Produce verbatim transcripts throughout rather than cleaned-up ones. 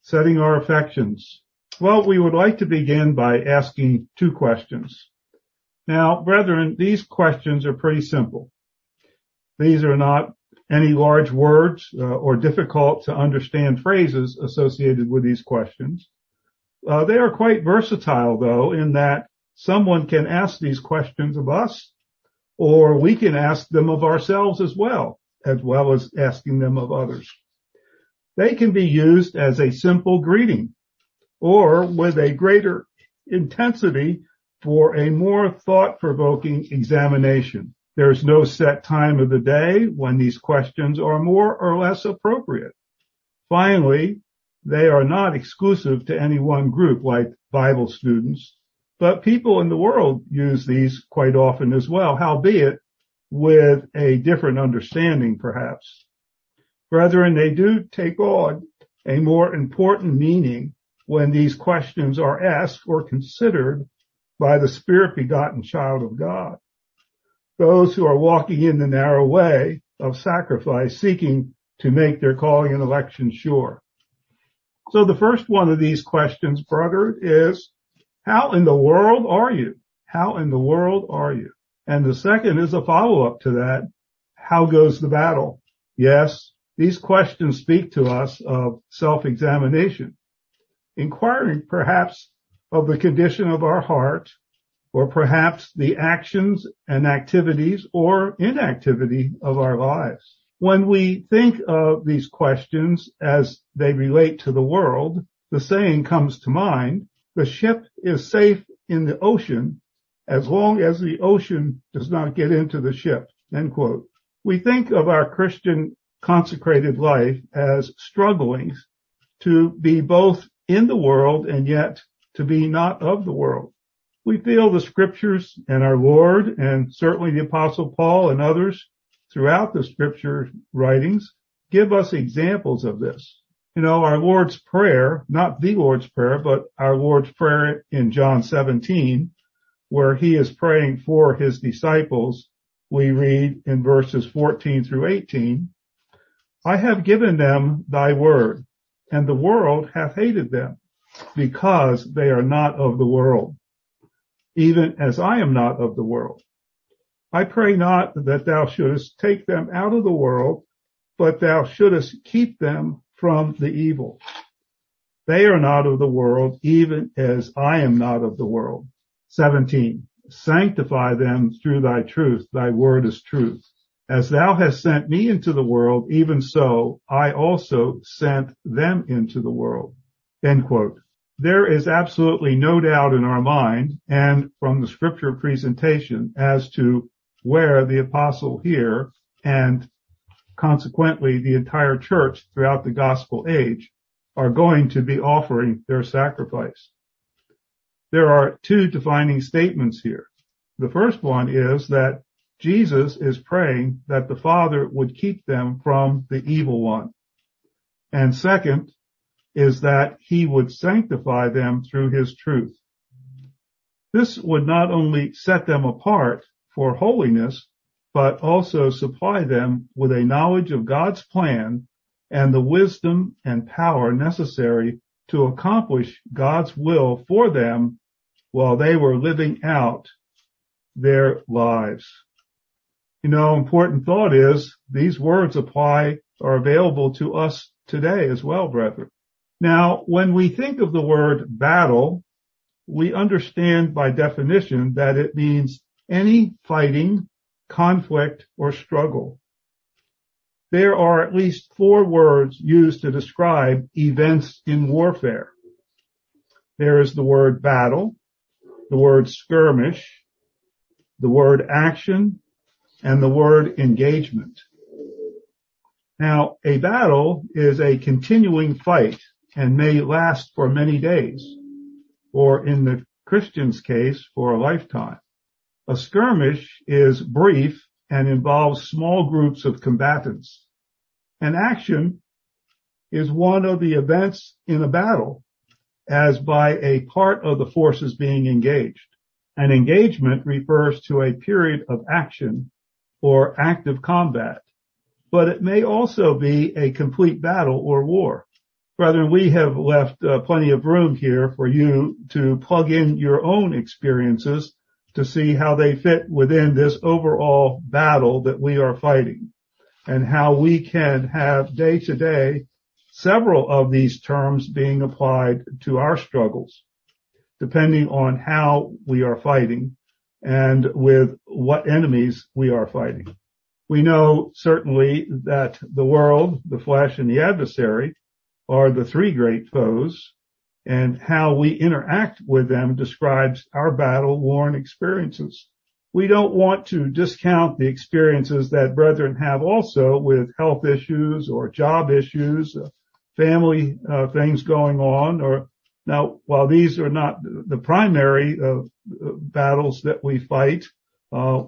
setting our affections. Well, we would like to begin by asking two questions. Now, brethren, these questions are pretty simple. These are not any large words uh, or difficult to understand phrases associated with these questions. Uh, they are quite versatile, though, in that someone can ask these questions of us, or we can ask them of ourselves as well, as well as asking them of others. They can be used as a simple greeting, or with a greater intensity for a more thought-provoking examination. There's no set time of the day when these questions are more or less appropriate. Finally, they are not exclusive to any one group like Bible students, but people in the world use these quite often as well, howbeit with a different understanding perhaps. Brethren, they do take on a more important meaning when these questions are asked or considered by the Spirit-begotten child of God, those who are walking in the narrow way of sacrifice, seeking to make their calling and election sure. So the first one of these questions, brother, is, how in the world are you? How in the world are you? And the second is a follow-up to that. How goes the battle? Yes, these questions speak to us of self-examination, inquiring perhaps of the condition of our heart, or perhaps the actions and activities or inactivity of our lives. When we think of these questions as they relate to the world, the saying comes to mind, the ship is safe in the ocean as long as the ocean does not get into the ship, end quote. We think of our Christian consecrated life as struggling to be both in the world and yet to be not of the world. We feel the scriptures and our Lord, and certainly the Apostle Paul and others throughout the scripture writings give us examples of this. You know, our Lord's Prayer, not the Lord's Prayer, but our Lord's Prayer in John seventeen, where he is praying for his disciples, we read in verses fourteen through eighteen, I have given them thy word, and the world hath hated them, because they are not of the world, even as I am not of the world. I pray not that thou shouldest take them out of the world, but thou shouldest keep them from the evil. They are not of the world, even as I am not of the world. seventeen. Sanctify them through thy truth. Thy word is truth. As thou hast sent me into the world, even so I also sent them into the world. End quote. There is absolutely no doubt in our mind and from the scripture presentation as to where the apostle here and consequently the entire church throughout the gospel age are going to be offering their sacrifice. There are two defining statements here. The first one is that Jesus is praying that the Father would keep them from the evil one. And second is that he would sanctify them through his truth. This would not only set them apart for holiness, but also supply them with a knowledge of God's plan and the wisdom and power necessary to accomplish God's will for them while they were living out their lives. You know, important thought is these words apply, are available to us today as well, brethren. Now, when we think of the word battle, we understand by definition that it means any fighting, conflict, or struggle. There are at least four words used to describe events in warfare. There is the word battle, the word skirmish, the word action, and the word engagement. Now, a battle is a continuing fight and may last for many days, or in the Christian's case, for a lifetime. A skirmish is brief and involves small groups of combatants. An action is one of the events in a battle, as by a part of the forces being engaged. An engagement refers to a period of action or active combat, but it may also be a complete battle or war. Brethren, we have left uh, plenty of room here for you to plug in your own experiences to see how they fit within this overall battle that we are fighting, and how we can have day to day several of these terms being applied to our struggles, depending on how we are fighting and with what enemies we are fighting. We know certainly that the world, the flesh, and the adversary are the three great foes, and how we interact with them describes our battle-worn experiences. We don't want to discount the experiences that brethren have also with health issues or job issues, uh, family uh, things going on. Or now, while these are not the primary uh, battles that we fight, uh,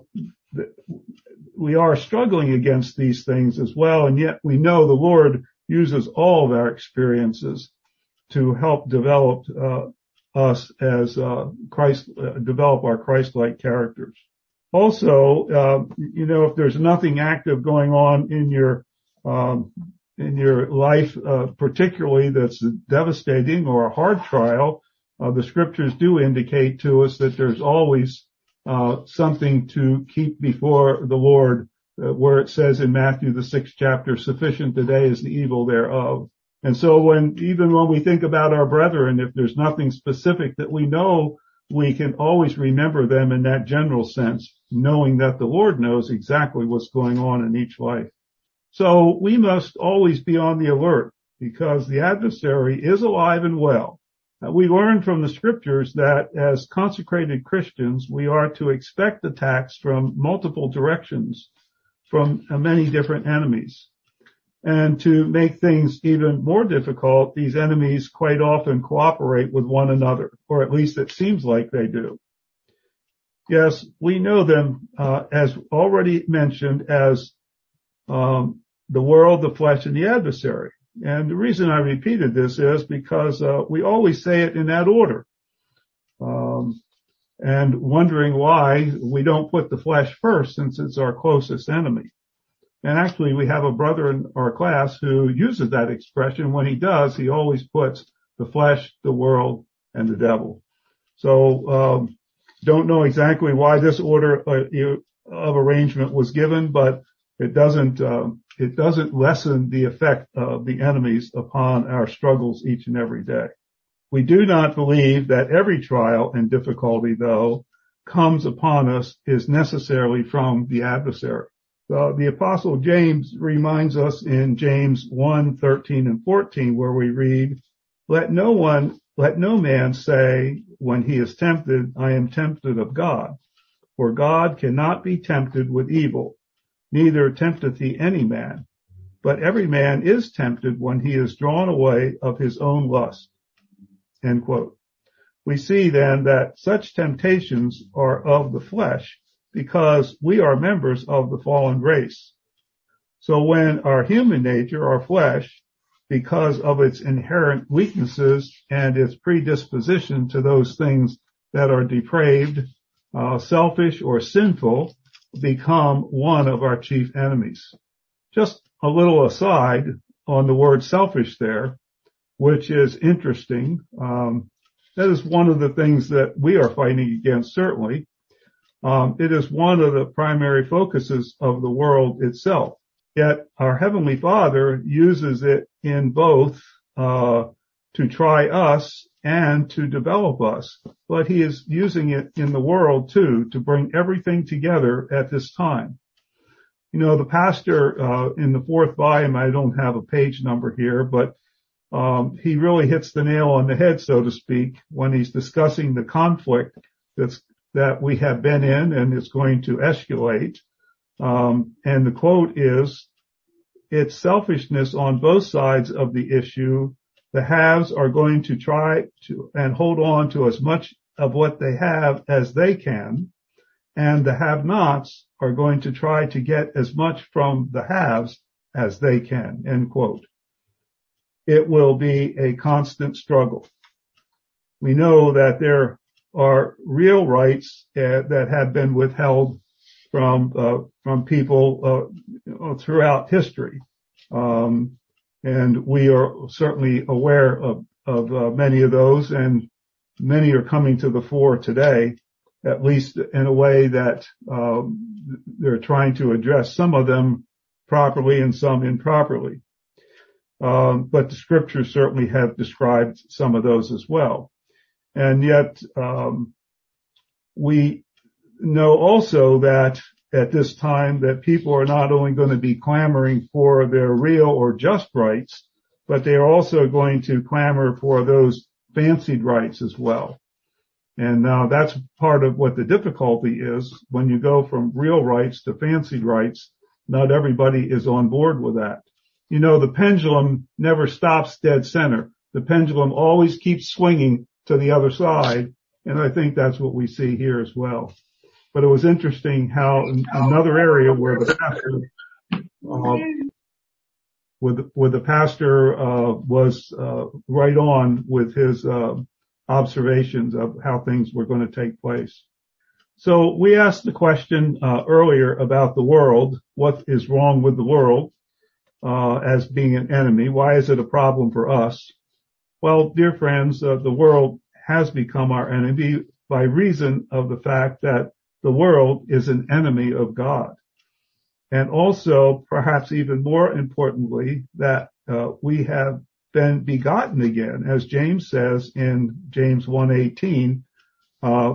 we are struggling against these things as well, and yet we know the Lord uses all of our experiences to help develop uh, us as uh, Christ, uh, develop our Christ-like characters. Also, uh, you know, if there's nothing active going on in your um, in your life, uh, particularly that's devastating or a hard trial, uh, the scriptures do indicate to us that there's always uh, something to keep before the Lord, uh, where it says in Matthew the sixth chapter, "Sufficient today is the evil thereof." And so when, even when we think about our brethren, if there's nothing specific that we know, we can always remember them in that general sense, knowing that the Lord knows exactly what's going on in each life. So we must always be on the alert, because the adversary is alive and well. Uh, we learn from the scriptures that as consecrated Christians, we are to expect attacks from multiple directions, from uh, many different enemies. And to make things even more difficult, these enemies quite often cooperate with one another, or at least it seems like they do. Yes, we know them, uh, as already mentioned, as um, the world, the flesh, and the adversary. And the reason I repeated this is because uh, we always say it in that order, um, and wondering why we don't put the flesh first, since it's our closest enemy. And actually, we have a brother in our class who uses that expression. When he does, he always puts the flesh, the world, and the devil. So, um, don't know exactly why this order uh, of arrangement was given, but it doesn't, uh, it doesn't lessen the effect of the enemies upon our struggles each and every day. We do not believe that every trial and difficulty, though, comes upon us is necessarily from the adversary. Uh, the Apostle James reminds us in James one, thirteen and fourteen, where we read, Let no one, let no man say when he is tempted, I am tempted of God. For God cannot be tempted with evil, neither tempteth he any man. But every man is tempted when he is drawn away of his own lust. End quote. We see then that such temptations are of the flesh, because we are members of the fallen race. So when our human nature, our flesh, because of its inherent weaknesses and its predisposition to those things that are depraved, uh, selfish, or sinful, become one of our chief enemies. Just a little aside on the word selfish there, which is interesting. Um, that is one of the things that we are fighting against, certainly. Um, it is one of the primary focuses of the world itself. Yet our Heavenly Father uses it in both uh to try us and to develop us. But He is using it in the world too, to bring everything together at this time. You know, the pastor uh in the fourth volume, I don't have a page number here, but um he really hits the nail on the head, so to speak, when he's discussing the conflict that's that we have been in and it's going to escalate. Um, and the quote is, it's selfishness on both sides of the issue. The haves are going to try to and hold on to as much of what they have as they can, and the have-nots are going to try to get as much from the haves as they can, end quote. It will be a constant struggle. We know that there are real rights uh, that have been withheld from uh, from people uh, throughout history. Um, And we are certainly aware of, of uh, many of those, and many are coming to the fore today, at least in a way that um, they're trying to address some of them properly and some improperly. Um, but the scriptures certainly have described some of those as well. And yet, um, we know also that at this time that people are not only going to be clamoring for their real or just rights, but they are also going to clamor for those fancied rights as well. And now that's part of what the difficulty is when you go from real rights to fancied rights. Not everybody is on board with that. You know, the pendulum never stops dead center. The pendulum always keeps swinging to the other side. And I think that's what we see here as well. But it was interesting how in another area where the pastor, uh, with, with the pastor, uh, was, uh, right on with his, uh, observations of how things were going to take place. So we asked the question, uh, earlier about the world. What is wrong with the world, uh, as being an enemy? Why is it a problem for us? Well, dear friends, uh, the world has become our enemy by reason of the fact that the world is an enemy of God. And also, perhaps even more importantly, that uh, we have been begotten again, as James says in James one eighteen, uh,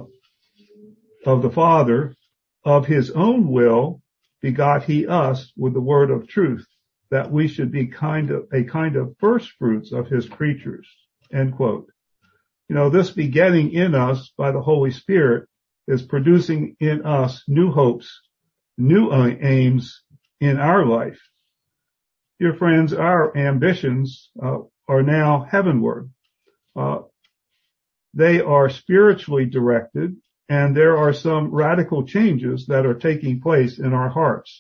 of the Father, of his own will begot he us with the word of truth, that we should be kind of a kind of first fruits of his creatures. End quote. You know, this begetting in us by the Holy Spirit is producing in us new hopes, new aims in our life. Dear friends, our ambitions uh, are now heavenward. Uh, they are spiritually directed, and there are some radical changes that are taking place in our hearts.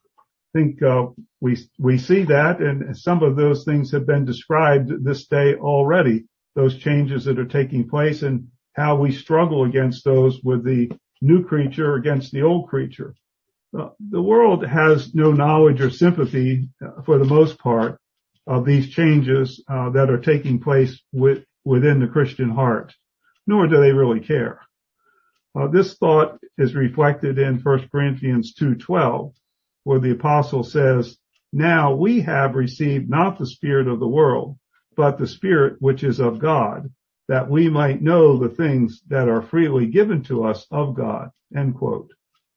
I think uh, we we see that, and some of those things have been described this day already, those changes that are taking place and how we struggle against those with the new creature against the old creature. Uh, the world has no knowledge or sympathy, uh, for the most part, of these changes uh, that are taking place with, within the Christian heart, nor do they really care. Uh, this thought is reflected in First Corinthians two twelve, where the apostle says, "Now we have received not the spirit of the world, but the Spirit which is of God, that we might know the things that are freely given to us of God." End quote.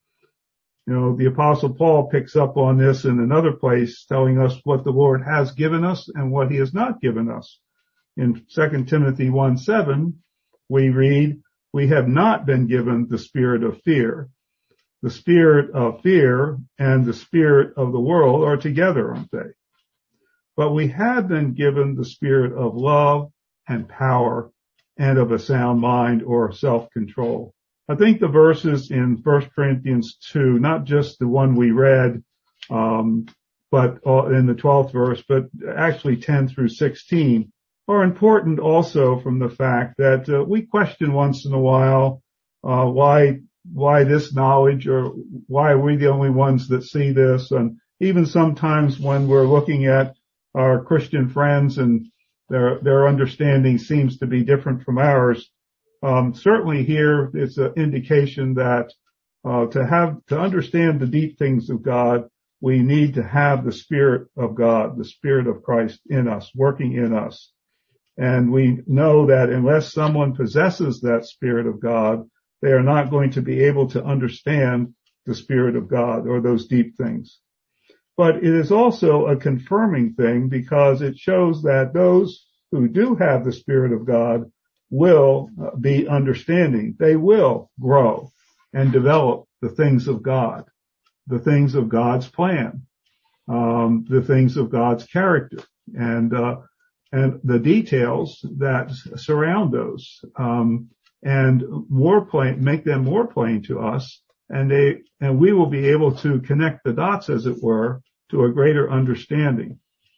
You know, the apostle Paul picks up on this in another place, telling us what the Lord has given us and what he has not given us. In Second Timothy one seven, we read, "We have not been given the spirit of fear." The spirit of fear and the spirit of the world are together, aren't they? But we have been given the spirit of love and power and of a sound mind or self-control. I think the verses in First Corinthians two, not just the one we read, um, but in the twelfth verse, but actually ten through sixteen, are important also from the fact that uh, we question once in a while uh, why why this knowledge, or why are we the only ones that see this? And even sometimes when we're looking at our Christian friends and their their understanding seems to be different from ours. Um, certainly here it's an indication that uh, to have to understand the deep things of God, we need to have the Spirit of God, the Spirit of Christ in us, working in us. And we know that unless someone possesses that Spirit of God, they are not going to be able to understand the Spirit of God or those deep things. But it is also a confirming thing, because it shows that those who do have the Spirit of God will be understanding. They will grow and develop the things of God, the things of God's plan, um, the things of God's character, and uh, and the details that surround those, um, and more plain, make them more plain to us. And they, and we will be able to connect the dots, as it were, to a greater understanding.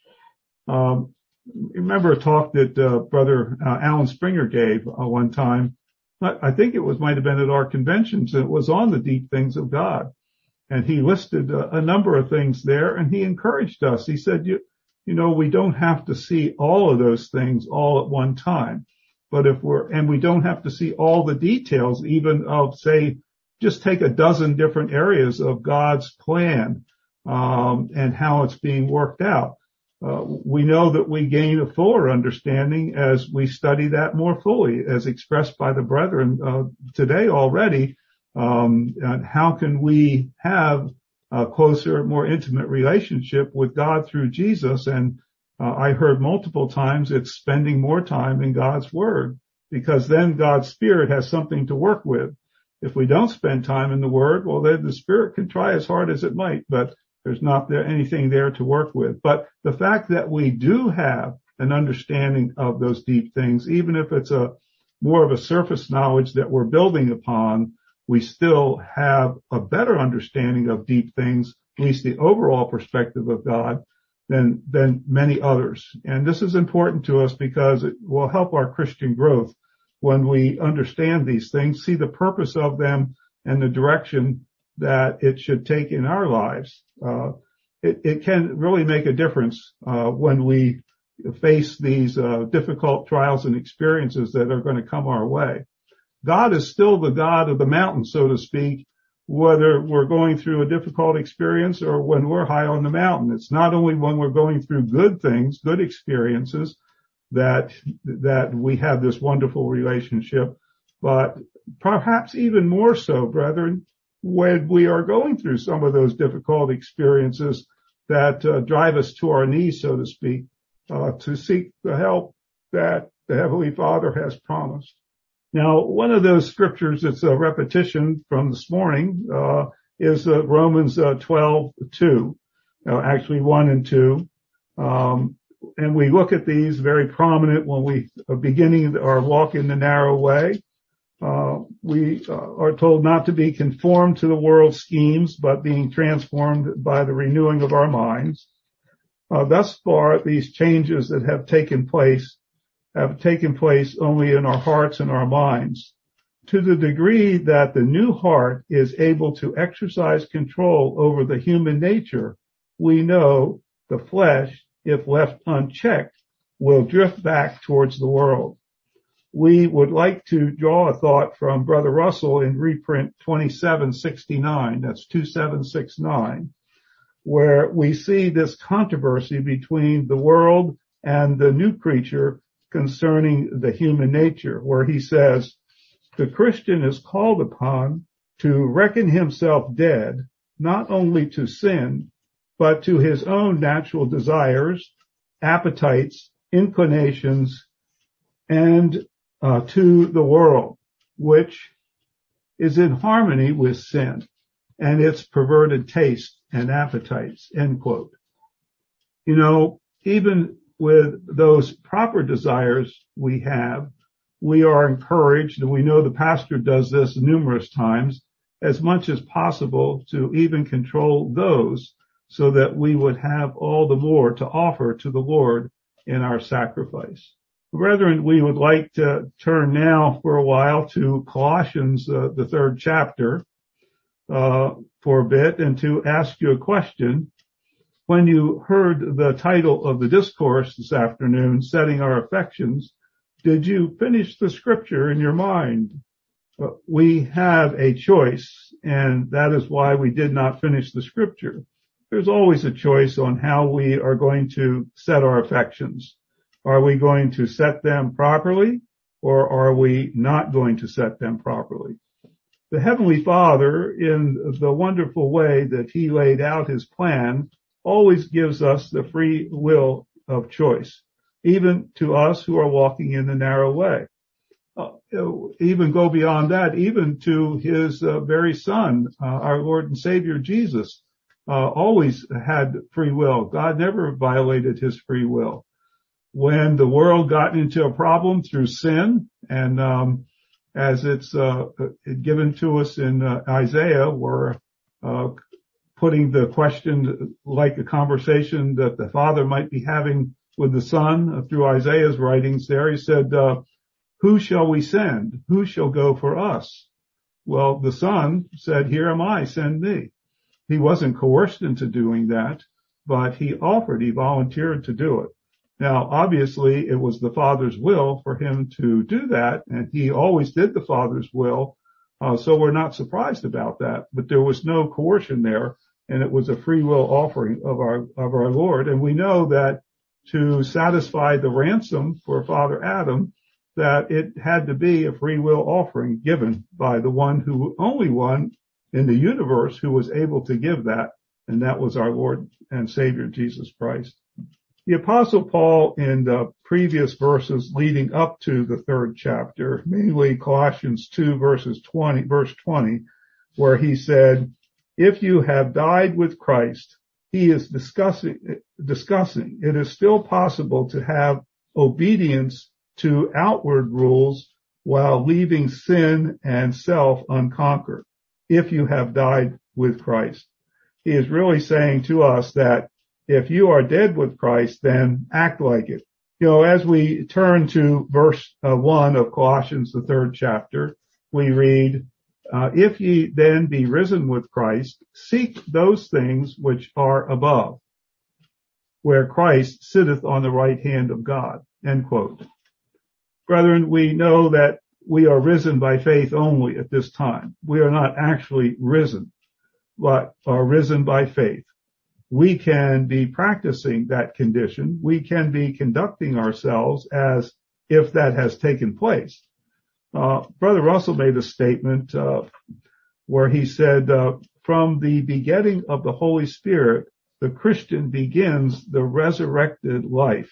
Um, remember a talk that uh, Brother uh, Alan Springer gave uh, one time. I think it was might have been at our conventions. It was on the deep things of God, and he listed uh, a number of things there, and he encouraged us. He said, "You, you know, we don't have to see all of those things all at one time. But if we're, and we don't have to see all the details, even of, say, just take a dozen different areas of God's plan, um, and how it's being worked out. Uh, we know that we gain a fuller understanding as we study that more fully, as expressed by the brethren, uh, today already. Um, and how can we have a closer, more intimate relationship with God through Jesus? And uh, I heard multiple times it's spending more time in God's Word, because then God's Spirit has something to work with. If we don't spend time in the Word, well, then the Spirit can try as hard as it might, but there's not there anything there to work with. But the fact that we do have an understanding of those deep things, even if it's a more of a surface knowledge that we're building upon, we still have a better understanding of deep things, at least the overall perspective of God, than, than many others. And this is important to us because it will help our Christian growth when we understand these things, see the purpose of them and the direction that it should take in our lives. Uh, it, it can really make a difference, uh, when we face these, uh, difficult trials and experiences that are going to come our way. God is still the God of the mountain, so to speak, whether we're going through a difficult experience or when we're high on the mountain. It's not only when we're going through good things, good experiences, that, that we have this wonderful relationship, but perhaps even more so, brethren, when we are going through some of those difficult experiences that uh, drive us to our knees, so to speak, uh, to seek the help that the Heavenly Father has promised. Now, one of those scriptures that's a repetition from this morning, uh, is, uh, Romans, uh, twelve two, uh, actually one and two. Um, and we look at these very prominent when we are beginning our walk in the narrow way. Uh, we uh, are told not to be conformed to the world's schemes, but being transformed by the renewing of our minds. Uh, thus far, these changes that have taken place have taken place only in our hearts and our minds. To the degree that the new heart is able to exercise control over the human nature, we know the flesh, if left unchecked, will drift back towards the world. We would like to draw a thought from Brother Russell in reprint twenty-seven sixty-nine, that's two seven six nine, where we see this controversy between the world and the new creature concerning the human nature, where he says, the Christian is called upon to reckon himself dead, not only to sin, but to his own natural desires, appetites, inclinations, and uh, to the world, which is in harmony with sin and its perverted taste and appetites, end quote. You know, even with those proper desires we have, we are encouraged, and we know the pastor does this numerous times, as much as possible to even control those so that we would have all the more to offer to the Lord in our sacrifice. Brethren, we would like to turn now for a while to Colossians, uh, the third chapter, uh, for a bit, and to ask you a question. When you heard the title of the discourse this afternoon, Setting Our Affections, did you finish the scripture in your mind? Uh, we have a choice, and that is why we did not finish the scripture. There's always a choice on how we are going to set our affections. Are we going to set them properly, or are we not going to set them properly? The Heavenly Father, in the wonderful way that He laid out His plan, always gives us the free will of choice, even to us who are walking in the narrow way. Uh, even go beyond that, even to His uh, very Son, uh, our Lord and Savior Jesus, uh, always had free will. God never violated His free will. When the world got into a problem through sin, and um, as it's uh, given to us in uh, Isaiah, where uh, putting the question like a conversation that the Father might be having with the Son uh, through Isaiah's writings there. He said, uh, who shall we send? Who shall go for us? Well, the Son said, here am I, send me. He wasn't coerced into doing that. but he offered, he volunteered to do it. Now, obviously, it was the Father's will for him to do that, and he always did the Father's will, uh, so we're not surprised about that. But there was no coercion there, and it was a free will offering of our of our Lord. And we know that to satisfy the ransom for Father Adam, that it had to be a free will offering given by the one who, only one in the universe who was able to give that, and that was our Lord and Savior Jesus Christ. The Apostle Paul, in the previous verses leading up to the third chapter, mainly Colossians two verses twenty, verse twenty, where he said, if you have died with Christ, he is discussing, discussing, it is still possible to have obedience to outward rules while leaving sin and self unconquered, if you have died with Christ. He is really saying to us that if you are dead with Christ, then act like it. You know, as we turn to verse uh, one of Colossians, the third chapter, we read, uh, if ye then be risen with Christ, seek those things which are above, where Christ sitteth on the right hand of God. End quote. Brethren, we know that we are risen by faith only at this time. We are not actually risen, but are risen by faith. We can be practicing that condition. We can be conducting ourselves as if that has taken place. Uh, Brother Russell made a statement uh, where he said, uh, from the begetting of the Holy Spirit, the Christian begins the resurrected life.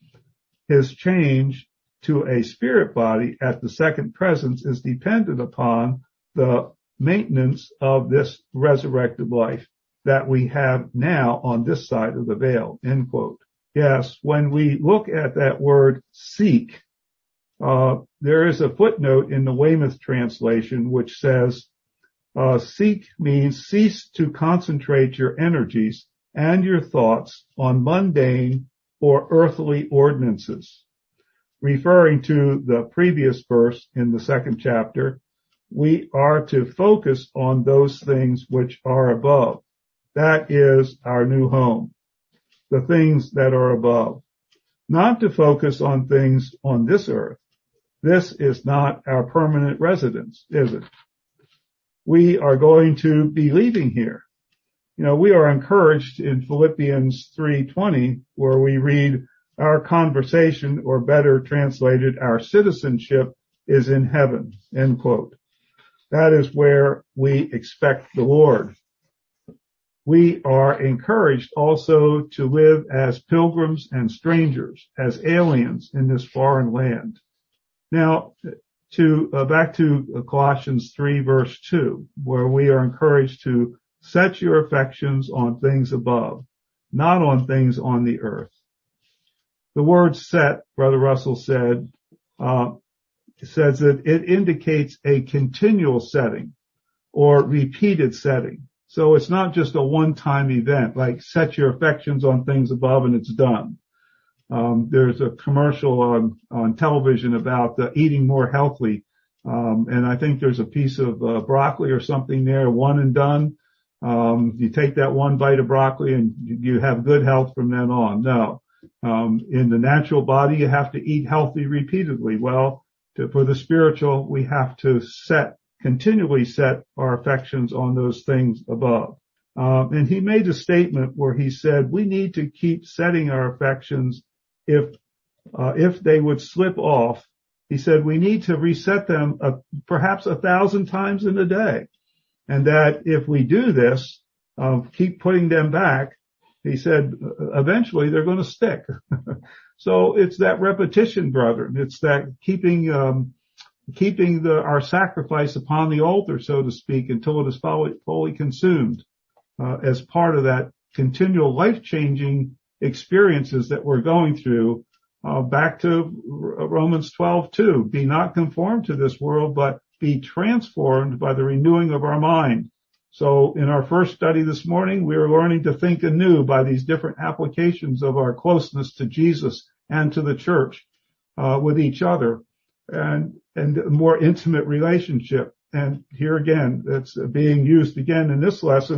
His change to a spirit body at the second presence is dependent upon the maintenance of this resurrected life that we have now on this side of the veil, end quote. Yes, when we look at that word seek, uh, there is a footnote in the Weymouth translation which says, uh, seek means cease to concentrate your energies and your thoughts on mundane or earthly ordinances. Referring to the previous verse in the second chapter, we are to focus on those things which are above. That is our new home, the things that are above. Not to focus on things on this earth. This is not our permanent residence, is it? We are going to be leaving here. You know, we are encouraged in Philippians three twenty, where we read, our conversation, or better translated, our citizenship is in heaven, end quote. That is where we expect the Lord. We are encouraged also to live as pilgrims and strangers, as aliens in this foreign land. Now, to uh, back to Colossians three verse two, where we are encouraged to set your affections on things above, not on things on the earth. The word set, Brother Russell said, uh, says that it indicates a continual setting or repeated setting. So it's not just a one-time event, like set your affections on things above and it's done. Um, there's a commercial on, on television about uh, eating more healthily. Um, and I think there's a piece of uh, broccoli or something there, one and done. Um, you take that one bite of broccoli and you have good health from then on. No. Um, in the natural body, you have to eat healthy repeatedly. Well, to, for the spiritual, we have to set, continually set our affections on those things above. Um, and he made a statement where he said, we need to keep setting our affections if, uh, if they would slip off. He said, we need to reset them uh, perhaps a thousand times in a day. And that if we do this, uh, keep putting them back, he said, eventually they're going to stick. So it's that repetition, brethren. It's that keeping, um, keeping the, our sacrifice upon the altar, so to speak, until it is fully, fully consumed, uh, as part of that continual life-changing experiences that we're going through. Uh, back to Romans twelve two, be not conformed to this world, but be transformed by the renewing of our mind. So in our first study this morning, we are learning to think anew by these different applications of our closeness to Jesus and to the church, uh, with each other, and, and a more intimate relationship. And here again, it's being used again in this lesson,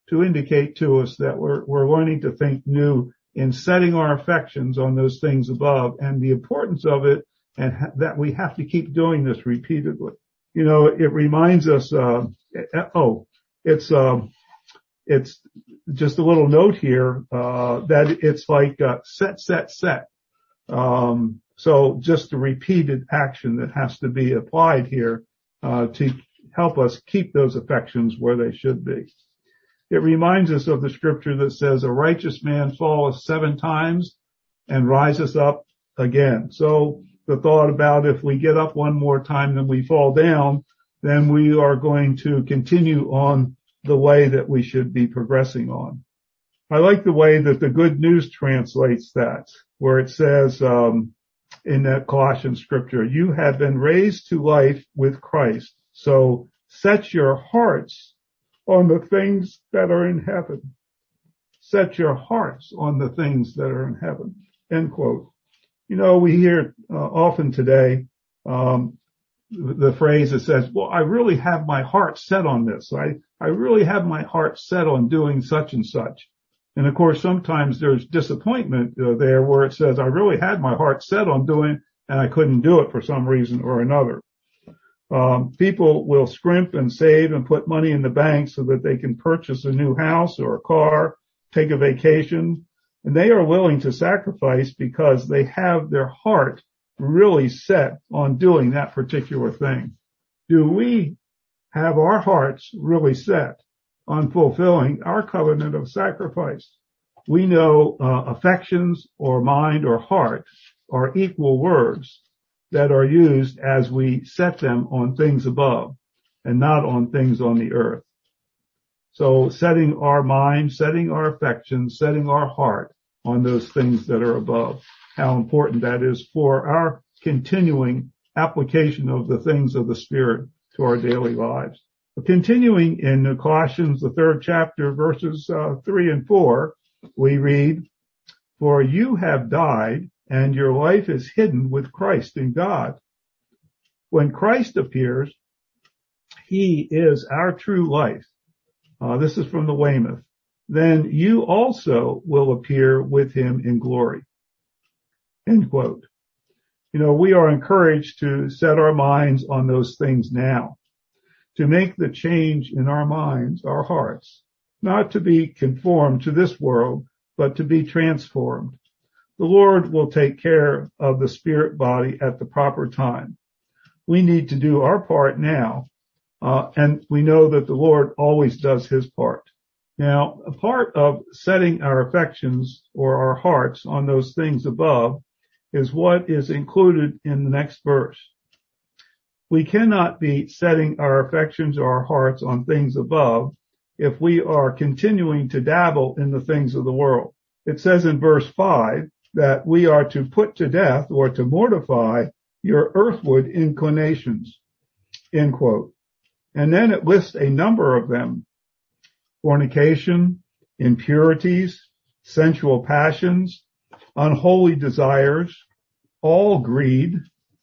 to indicate to us that we're, we're learning to think new in setting our affections on those things above and the importance of it, and ha- that we have to keep doing this repeatedly. You know, it reminds us, uh, oh, it's, um, it's just a little note here, uh, that it's like, uh, set, set, set. Um, so just the repeated action that has to be applied here, uh, to help us keep those affections where they should be. It reminds us of the scripture that says, a righteous man falleth seven times and riseth up again. So the thought about if we get up one more time than we fall down, then we are going to continue on the way that we should be progressing on. I like the way that the Good News translates that, where it says, um, in that Colossians scripture, you have been raised to life with Christ. So set your hearts on the things that are in heaven. Set your hearts on the things that are in heaven. End quote. You know, we hear uh, often today, um, the, the phrase that says, well, I really have my heart set on this. I, I really have my heart set on doing such and such. And of course, sometimes there's disappointment uh, there where it says, I really had my heart set on doing and I couldn't do it for some reason or another. Um, people will scrimp and save and put money in the bank so that they can purchase a new house or a car, take a vacation, and they are willing to sacrifice because they have their heart really set on doing that particular thing. Do we have our hearts really set on fulfilling our covenant of sacrifice? We know uh, affections or mind or heart are equal words that are used as we set them on things above and not on things on the earth. So setting our mind, setting our affections, setting our heart on those things that are above, how important that is for our continuing application of the things of the Spirit to our daily lives. Continuing in Colossians, the third chapter, verses uh, three and four, we read, for you have died and your life is hidden with Christ in God. When Christ appears, he is our true life. Uh, this is from the Weymouth. Then you also will appear with him in glory. End quote. You know, we are encouraged to set our minds on those things now, to make the change in our minds, our hearts, not to be conformed to this world, but to be transformed. The Lord will take care of the spirit body at the proper time. We need to do our part now, uh, and we know that the Lord always does his part. Now, a part of setting our affections or our hearts on those things above is what is included in the next verse. We cannot be setting our affections or our hearts on things above if we are continuing to dabble in the things of the world. It says in verse five that we are to put to death or to mortify your earthward inclinations, end quote. And then it lists a number of them: fornication, impurities, sensual passions, unholy desires, all greed,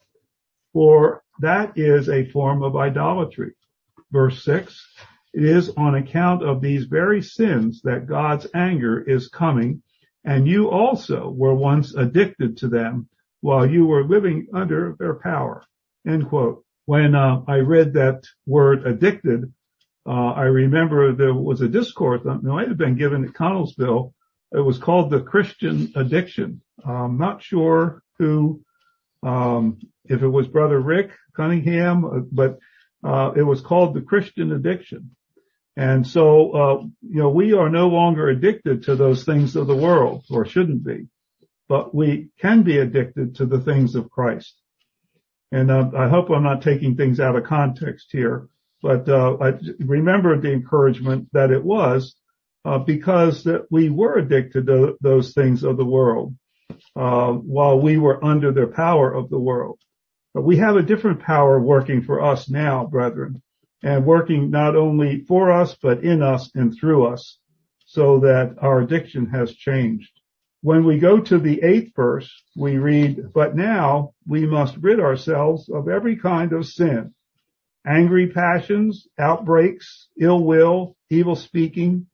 for that is a form of idolatry. Verse six, it is on account of these very sins that God's anger is coming, and you also were once addicted to them while you were living under their power. End quote. When uh, I read that word addicted, uh, I remember there was a discourse, it might have been given at Connellsville. It was called the Christian Addiction. I'm not sure who, um, if it was Brother Rick Cunningham, but uh, it was called the Christian Addiction. And so, uh, you know, we are no longer addicted to those things of the world, or shouldn't be, but we can be addicted to the things of Christ. And uh, I hope I'm not taking things out of context here, but uh, I remember the encouragement that it was uh, because that we were addicted to those things of the world uh, while we were under the power of the world. But we have a different power working for us now, brethren, and working not only for us, but in us and through us, so that our addiction has changed. When we go to the eighth verse, we read, but now we must rid ourselves of every kind of sin, angry passions, outbreaks, ill will, evil speaking,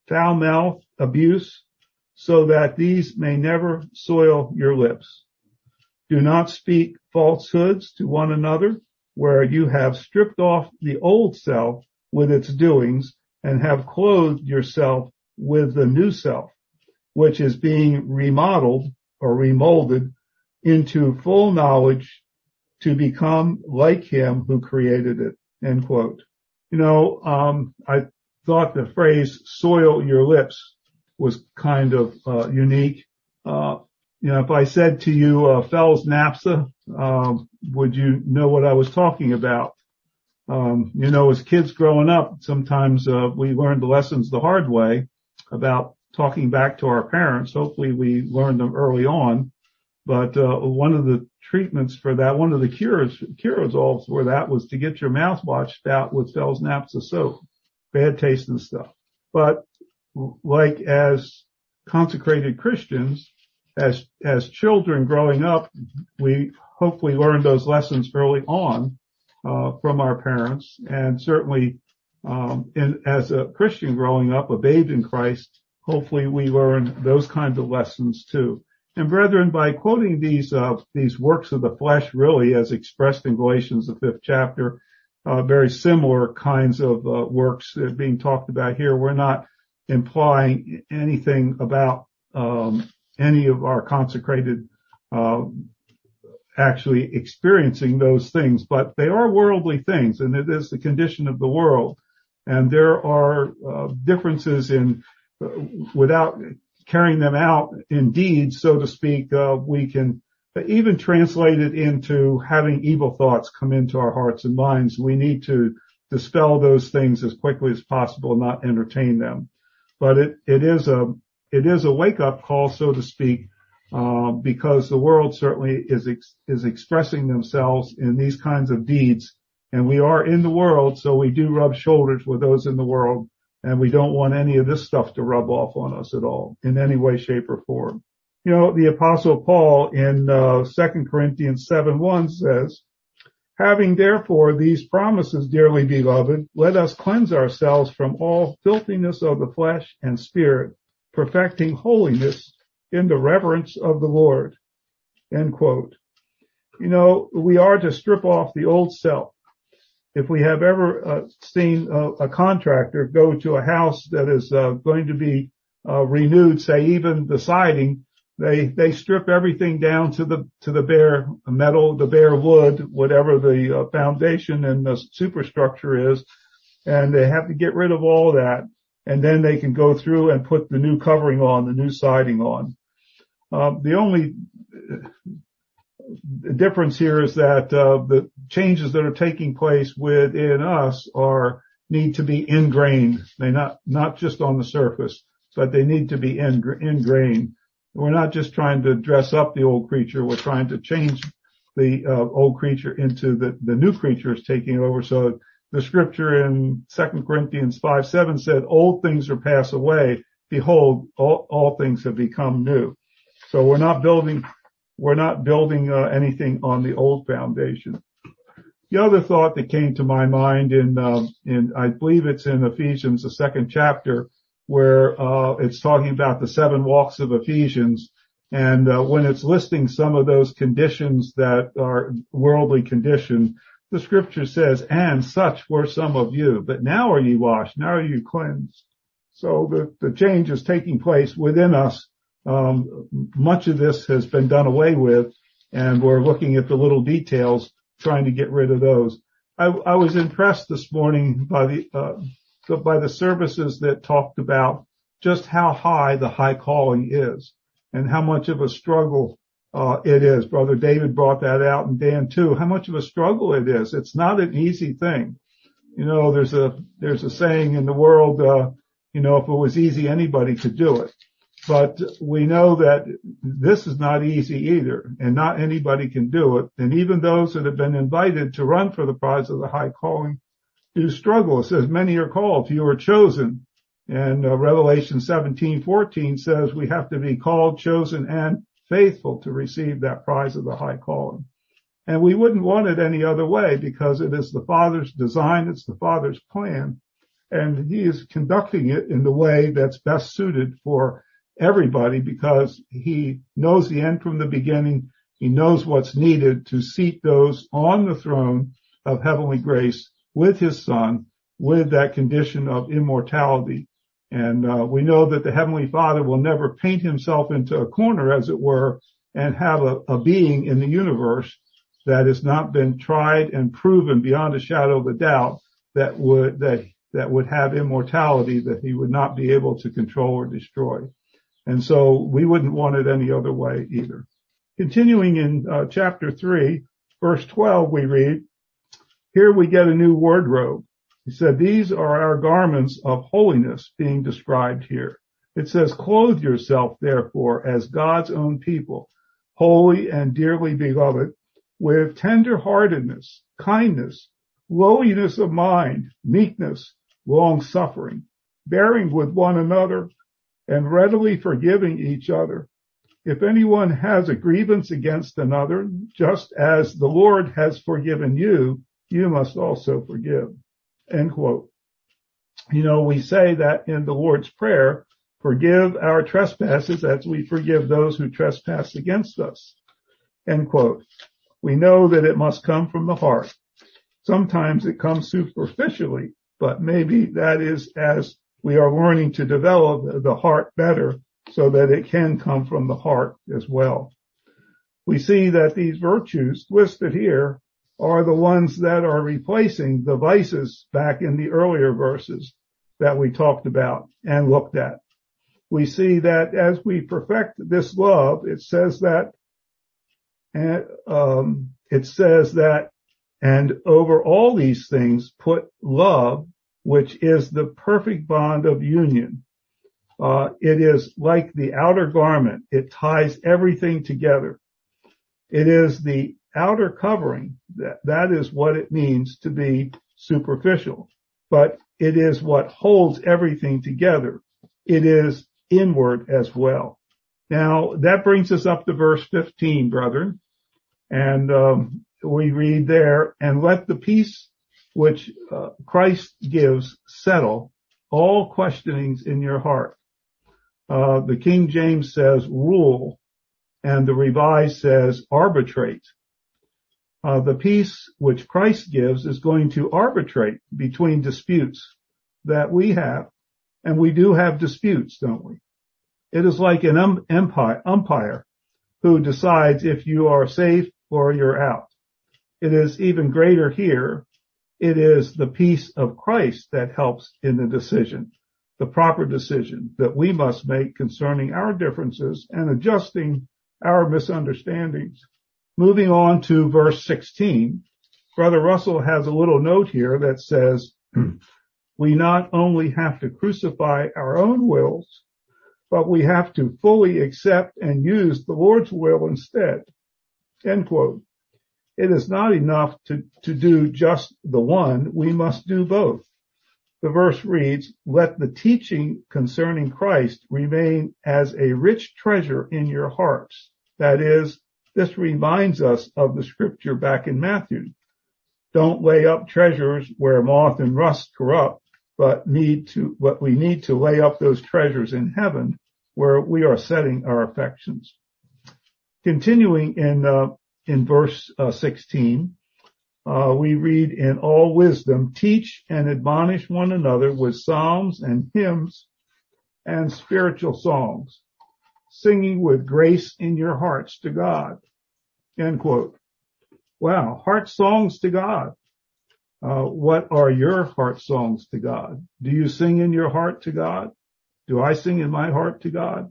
foul mouth, abuse, so that these may never soil your lips. Do not speak falsehoods to one another, where you have stripped off the old self with its doings and have clothed yourself with the new self, which is being remodeled or remolded into full knowledge to become like him who created it, end quote. You know, um, I thought the phrase soil your lips was kind of, uh, unique. Uh, you know, if I said to you, uh, Fells naphtha, um, would you know what I was talking about? Um, you know, as kids growing up, sometimes, uh, we learned the lessons the hard way about talking back to our parents. Hopefully we learned them early on. But, uh, one of the treatments for that, one of the cures, cure-resolves for that was to get your mouth washed out with Fells naphtha soap. Bad taste and stuff. But like as consecrated Christians, as, as children growing up, we hopefully learned those lessons early on, uh, from our parents. And certainly, um, in, as a Christian growing up, a babe in Christ, hopefully we learn those kinds of lessons too. And brethren, by quoting these, uh, these works of the flesh really as expressed in Galatians, the fifth chapter, uh, very similar kinds of, uh, works that are being talked about here, we're not implying anything about, um, any of our consecrated, uh, actually experiencing those things, but they are worldly things, and it is the condition of the world. And there are, uh, differences in, uh, without carrying them out in deeds, so to speak, uh, we can even translate it into having evil thoughts come into our hearts and minds. We need to dispel those things as quickly as possible and not entertain them. But it, it is a, it is a wake-up call, so to speak, uh, because the world certainly is, ex- is expressing themselves in these kinds of deeds. And we are in the world, so we do rub shoulders with those in the world. And we don't want any of this stuff to rub off on us at all in any way, shape, or form. You know, the Apostle Paul in uh, Second Corinthians seven one says, having therefore these promises, dearly beloved, let us cleanse ourselves from all filthiness of the flesh and spirit, perfecting holiness in the reverence of the Lord. End quote. You know, we are to strip off the old self. If we have ever uh, seen a, a contractor go to a house that is uh, going to be uh, renewed, say even the siding, they they strip everything down to the to the bare metal, the bare wood, whatever the uh, foundation and the superstructure is, and they have to get rid of all that, and then they can go through and put the new covering on, the new siding on. Uh, the only The difference here is that uh, the changes that are taking place within us are need to be ingrained. They not not just on the surface, but they need to be ingrained. We're not just trying to dress up the old creature. We're trying to change the uh, old creature into the the new creature is taking over. So the scripture in Second Corinthians five seven said, "Old things are passed away. Behold, all, all things have become new." So we're not building. We're not building uh, anything on the old foundation. The other thought that came to my mind in, uh, in I believe it's in Ephesians, the second chapter, where uh, it's talking about the seven walks of Ephesians, and uh, when it's listing some of those conditions that are worldly condition, the scripture says, "And such were some of you, but now are ye washed, now are you cleansed." So the, the change is taking place within us. Um, much of this has been done away with, and we're looking at the little details, trying to get rid of those. I, I was impressed this morning by the, uh, by the services that talked about just how high the high calling is and how much of a struggle, uh, it is. Brother David brought that out, and Dan too, how much of a struggle it is. It's not an easy thing. You know, there's a, there's a saying in the world, uh, you know, if it was easy, anybody could do it. But we know that this is not easy either, and not anybody can do it. And even those that have been invited to run for the prize of the high calling do struggle. It says, many are called, few are chosen. And uh, Revelation seventeen fourteen says we have to be called, chosen, and faithful to receive that prize of the high calling. And we wouldn't want it any other way, because it is the Father's design, it's the Father's plan And he is conducting it in the way that's best suited for everybody because he knows the end from the beginning. He knows what's needed to seat those on the throne of heavenly grace with his son, with that condition of immortality. And uh, we know that the Heavenly Father will never paint himself into a corner, as it were, and have a, a being in the universe that has not been tried and proven beyond a shadow of a doubt that would that that would have immortality that he would not be able to control or destroy. And so we wouldn't want it any other way either. Continuing in uh, chapter three, verse twelve, we read, here we get a new wardrobe. He said, these are our garments of holiness being described here. It says, clothe yourself, therefore, as God's own people, holy and dearly beloved, with tender-heartedness, kindness, lowliness of mind, meekness, long-suffering, bearing with one another, and readily forgiving each other. If anyone has a grievance against another, just as the Lord has forgiven you, you must also forgive. End quote. You know, we say that in the Lord's Prayer, forgive our trespasses as we forgive those who trespass against us. End quote. We know that it must come from the heart. Sometimes it comes superficially, but maybe that is as we are learning to develop the heart better so that it can come from the heart as well. We see that these virtues listed here are the ones that are replacing the vices back in the earlier verses that we talked about and looked at. We see that as we perfect this love, it says that, and, um, it says that, and over all these things put love, which is the perfect bond of union. Uh, it is like the outer garment. It ties everything together. It is the outer covering. That, that is what it means to be superficial. But it is what holds everything together. It is inward as well. Now, that brings us up to verse fifteen, brethren. And um, we read there, and let the peace which uh, Christ gives settle all questionings in your heart. Uh, the King James says rule, and the Revised says arbitrate. Uh, the peace which Christ gives is going to arbitrate between disputes that we have, and we do have disputes, don't we? It is like an um, umpire, umpire who decides if you are safe or you're out. It is even greater here. It is the peace of Christ that helps in the decision, the proper decision that we must make concerning our differences and adjusting our misunderstandings. Moving on to verse sixteen, Brother Russell has a little note here that says, we not only have to crucify our own wills, but we have to fully accept and use the Lord's will instead. End quote. It is not enough to, to do just the one. We must do both. The verse reads, let the teaching concerning Christ remain as a rich treasure in your hearts. That is, this reminds us of the scripture back in Matthew. Don't lay up treasures where moth and rust corrupt, but need to, but we need to lay up those treasures in heaven where we are setting our affections. Continuing in, uh, in verse uh, sixteen, uh, we read, in all wisdom, teach and admonish one another with psalms and hymns and spiritual songs, singing with grace in your hearts to God. End quote. Wow, heart songs to God. Uh, what are your heart songs to God? Do you sing in your heart to God? Do I sing in my heart to God?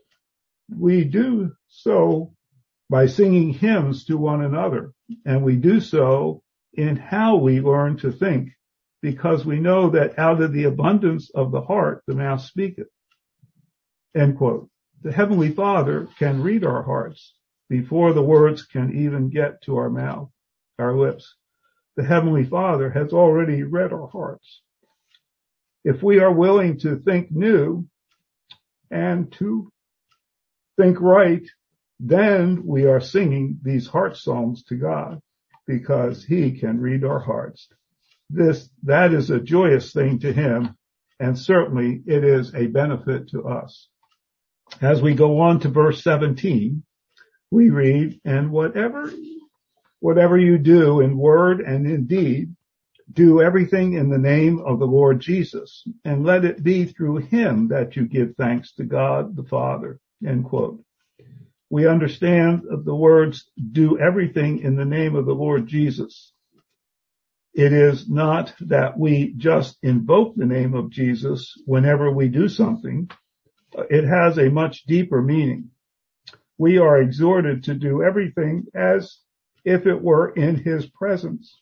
We do so by singing hymns to one another, and we do so in how we learn to think, because we know that out of the abundance of the heart, the mouth speaketh. End quote. The Heavenly Father can read our hearts before the words can even get to our mouth, our lips. The Heavenly Father has already read our hearts. If we are willing to think new and to think right, then we are singing these heart songs to God, because He can read our hearts. this, that is a joyous thing to him, and certainly it is a benefit to us. As we go on to verse seventeen, we read, and whatever, whatever you do in word and in deed, do everything in the name of the Lord Jesus, and let it be through him that you give thanks to God the Father. End quote. We understand the words, do everything in the name of the Lord Jesus. It is not that we just invoke the name of Jesus whenever we do something. It has a much deeper meaning. We are exhorted to do everything as if it were in his presence.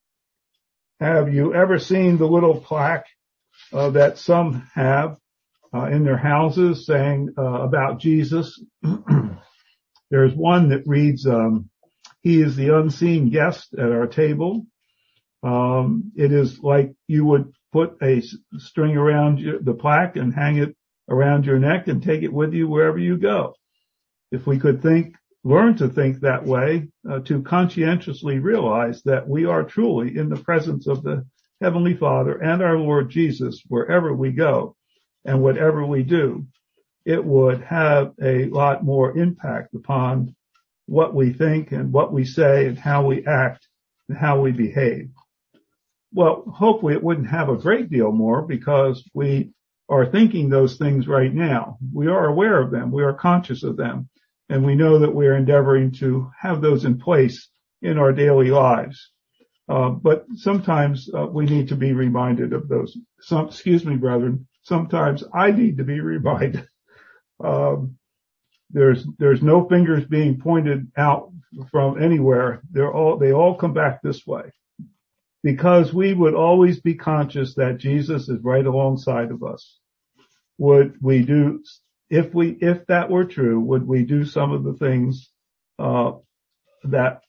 Have you ever seen the little plaque uh, that some have uh, in their houses saying uh, about Jesus? There's one that reads, um, he is the unseen guest at our table. Um, it is like you would put a string around your, the plaque and hang it around your neck and take it with you wherever you go. If we could think, learn to think that way, uh, to conscientiously realize that we are truly in the presence of the Heavenly Father and our Lord Jesus wherever we go and whatever we do, it would have a lot more impact upon what we think and what we say and how we act and how we behave. Well, hopefully it wouldn't have a great deal more because we are thinking those things right now. We are aware of them. We are conscious of them. And we know that we are endeavoring to have those in place in our daily lives. Uh, but sometimes uh, we need to be reminded of those. Some, excuse me, brethren. Sometimes I need to be reminded. Um, there's there's no fingers being pointed out from anywhere. They're all they all come back this way, because we would always be conscious that Jesus is right alongside of us. Would we do? If we, if that were true, would we do some of the things, uh, that,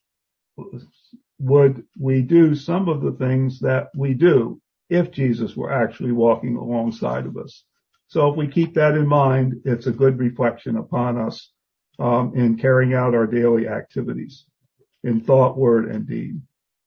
would we do some of the things that we do if Jesus were actually walking alongside of us? So if we keep that in mind, it's a good reflection upon us, um, in carrying out our daily activities in thought, word, and deed.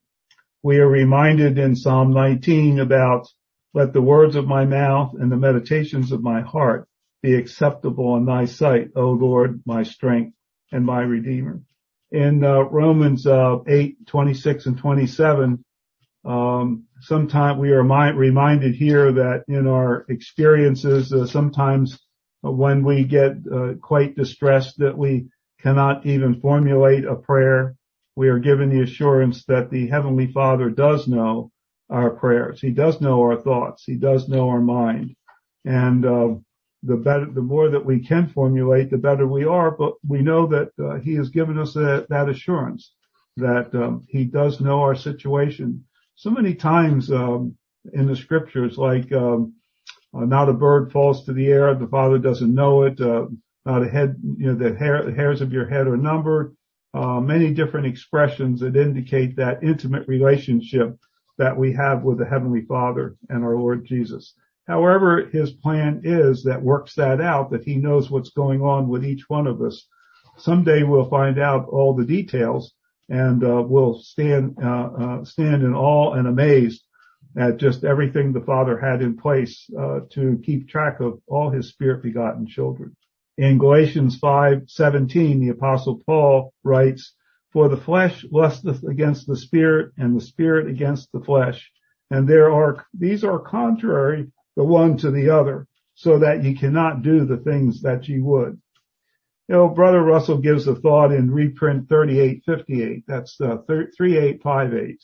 We are reminded in Psalm nineteen about, let the words of my mouth and the meditations of my heart be acceptable in thy sight, O Lord, my strength and my redeemer. In uh, Romans uh, eight, twenty-six and twenty-seven, um, sometimes we are mi- reminded here that in our experiences, uh, sometimes when we get uh, quite distressed that we cannot even formulate a prayer, we are given the assurance that the Heavenly Father does know our prayers. He does know our thoughts. He does know our mind. And uh, the better, the more that we can formulate, the better we are. But we know that uh, he has given us that, that assurance that um, he does know our situation. So many times um, in the scriptures, like um, uh, not a bird falls to the air, the Father doesn't know it. Uh, not a head, you know, the, hair, the hairs of your head are numbered. Uh, many different expressions that indicate that intimate relationship that we have with the Heavenly Father and our Lord Jesus. However, his plan is that works that out, that he knows what's going on with each one of us. Someday we'll find out all the details, and uh, we'll stand uh, uh, stand in awe and amazed at just everything the Father had in place uh, to keep track of all his Spirit-begotten children. In Galatians five seventeen, the Apostle Paul writes, for the flesh lusteth against the Spirit, and the Spirit against the flesh. And there are, these are contrary the one to the other, so that ye cannot do the things that ye would. You know, Brother Russell gives a thought in reprint thirty-eight fifty-eight. That's uh, thirty-eight fifty-eight.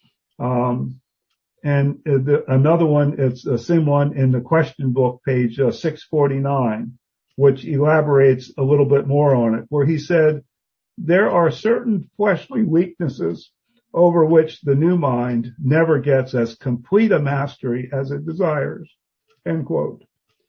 Um, and uh, the, another one, it's the same one in the question book, page uh, six forty-nine, which elaborates a little bit more on it, where he said, there are certain fleshly weaknesses over which the new mind never gets as complete a mastery as it desires. End quote.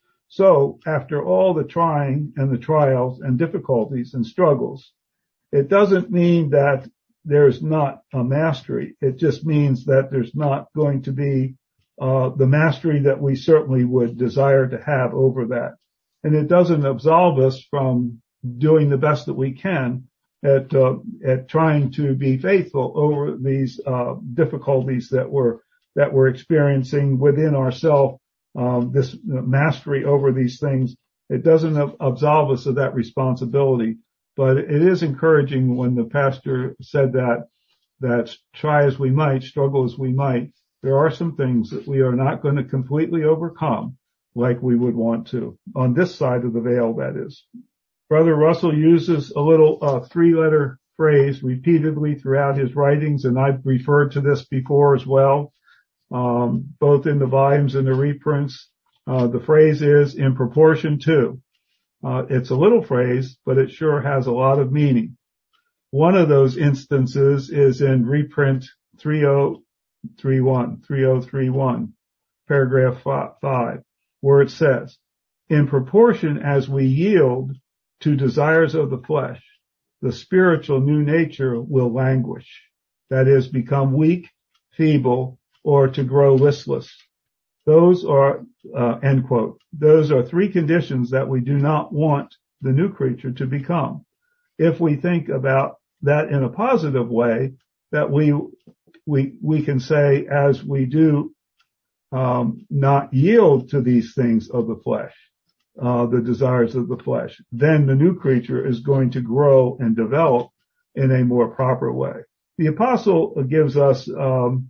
So after all the trying and the trials and difficulties and struggles, it doesn't mean that there's not a mastery. It just means that there's not going to be uh the mastery that we certainly would desire to have over that. And it doesn't absolve us from doing the best that we can at uh, at trying to be faithful over these uh difficulties that we're that we're experiencing within ourselves, um, this mastery over these things. It doesn't absolve us of that responsibility, but it is encouraging when the pastor said that, that try as we might, struggle as we might, there are some things that we are not going to completely overcome like we would want to, on this side of the veil, that is. Brother Russell uses a little uh, three-letter phrase repeatedly throughout his writings, and I've referred to this before as well, um, both in the volumes and the reprints. Uh, the phrase is in proportion to. Uh, it's a little phrase, but it sure has a lot of meaning. One of those instances is in reprint three oh three one, three oh three one, paragraph five, where it says, in proportion as we yield to desires of the flesh, the spiritual new nature will languish. That is, become weak, feeble, or to grow listless. Those are, uh, end quote, those are three conditions that we do not want the new creature to become. If we think about that in a positive way, that we, we, we can say as we do, um, not yield to these things of the flesh, uh, the desires of the flesh, then the new creature is going to grow and develop in a more proper way. The apostle gives us, um,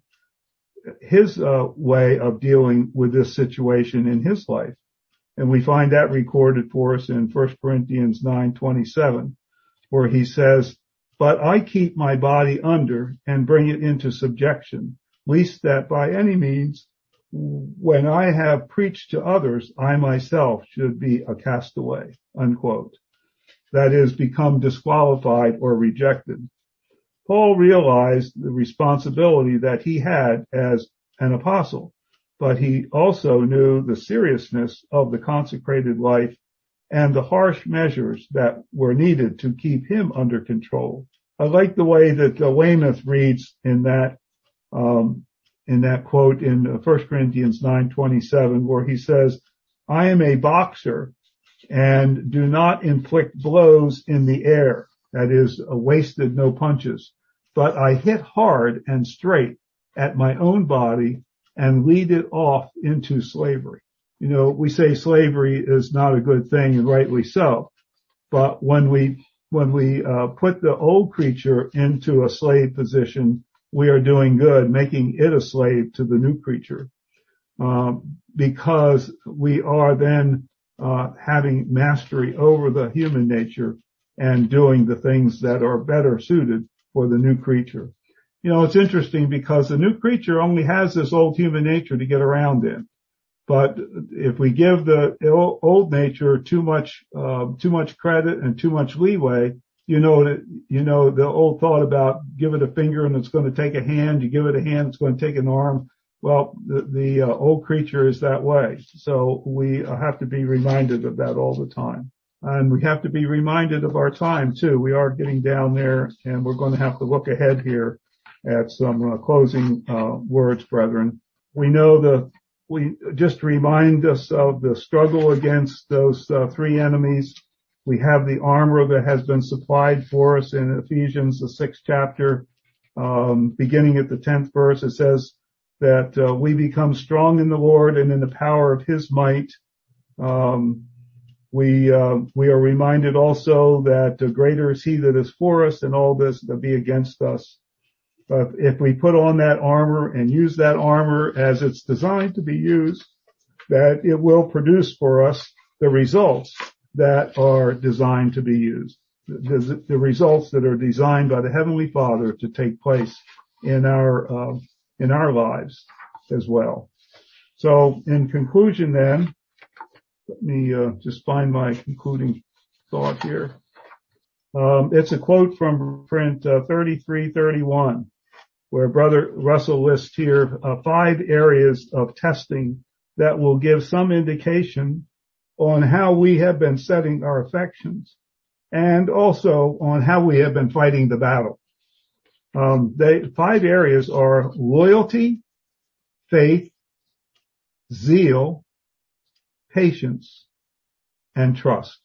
his uh, way of dealing with this situation in his life. And we find that recorded for us in First Corinthians nine twenty-seven, where he says, but I keep my body under and bring it into subjection, lest that by any means, when I have preached to others, I myself should be a castaway, unquote. That is, become disqualified or rejected. Paul realized the responsibility that he had as an apostle, but he also knew the seriousness of the consecrated life and the harsh measures that were needed to keep him under control. I like the way that uh, Weymouth reads in that, um, in that quote in First Corinthians nine twenty-seven, where he says, I am a boxer and do not inflict blows in the air. That is, uh, wasted, no punches. But I hit hard and straight at my own body and lead it off into slavery. You know, we say slavery is not a good thing, and rightly so. But when we, when we, uh, put the old creature into a slave position, we are doing good, making it a slave to the new creature. Um, because we are then, uh, having mastery over the human nature and doing the things that are better suited for the new creature. You know, it's interesting because the new creature only has this old human nature to get around in. But if we give the old nature too much, uh, too much credit and too much leeway, you know that, you know, the old thought about give it a finger and it's going to take a hand, you give it a hand, it's going to take an arm. Well, the, the uh, old creature is that way. So we have to be reminded of that all the time. And we have to be reminded of our time too. We are getting down there and we're going to have to look ahead here at some uh, closing uh, words, brethren. We know the, we just remind us of the struggle against those uh, three enemies. We have the armor that has been supplied for us in Ephesians, the sixth chapter, um, beginning at the tenth verse. It says that uh, we become strong in the Lord and in the power of his might. Um, We, uh, we are reminded also that uh, greater is he that is for us than all this that be against us. But if we put on that armor and use that armor as it's designed to be used, that it will produce for us the results that are designed to be used. The, the results that are designed by the Heavenly Father to take place in our, uh, in our lives as well. So in conclusion then, let me uh, just find my concluding thought here. Um, it's a quote from print uh, thirty-three thirty-one, where Brother Russell lists here uh, five areas of testing that will give some indication on how we have been setting our affections and also on how we have been fighting the battle. Um, they, five areas are loyalty, faith, zeal, patience, and trust.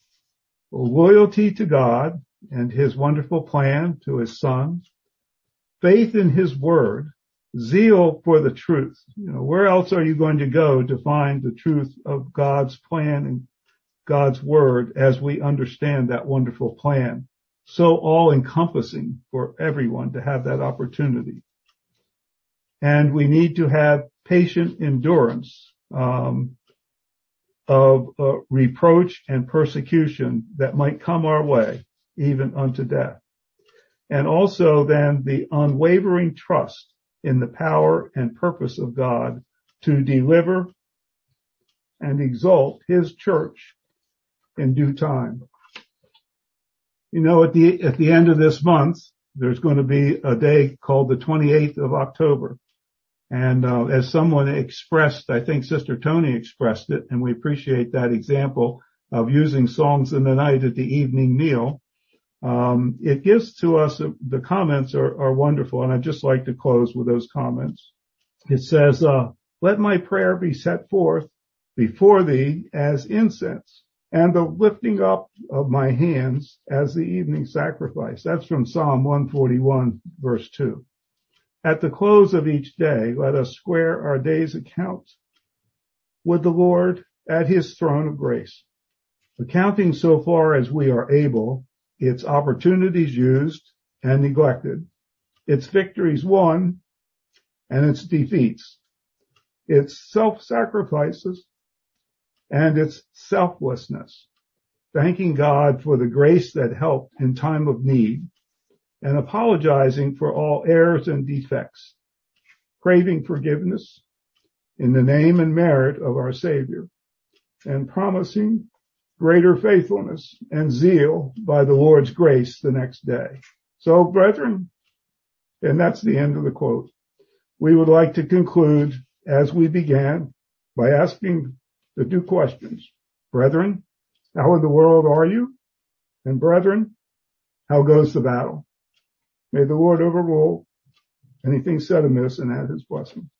Loyalty to God and his wonderful plan to his son, faith in his word, zeal for the truth. You know, where else are you going to go to find the truth of God's plan and God's word as we understand that wonderful plan? So all encompassing for everyone to have that opportunity. And we need to have patient endurance, um, of uh, reproach and persecution that might come our way, even unto death. And also then the unwavering trust in the power and purpose of God to deliver and exalt his church in due time. You know, at the, at the end of this month, there's going to be a day called the twenty-eighth of October. And, uh, as someone expressed, I think Sister Tony expressed it, and we appreciate that example of using songs in the night at the evening meal. Um, it gives to us, uh, the comments are, are wonderful, and I'd just like to close with those comments. It says, uh, let my prayer be set forth before thee as incense, and the lifting up of my hands as the evening sacrifice. That's from Psalm one forty-one, verse two. At the close of each day, let us square our day's account with the Lord at his throne of grace, accounting so far as we are able its opportunities used and neglected, its victories won and its defeats, its self-sacrifices and its selflessness, thanking God for the grace that helped in time of need, and apologizing for all errors and defects, craving forgiveness in the name and merit of our Savior, and promising greater faithfulness and zeal by the Lord's grace the next day. So, brethren, and that's the end of the quote, we would like to conclude as we began by asking the two questions. Brethren, how in the world are you? And brethren, how goes the battle? May the Lord overrule anything said amiss and add his blessing.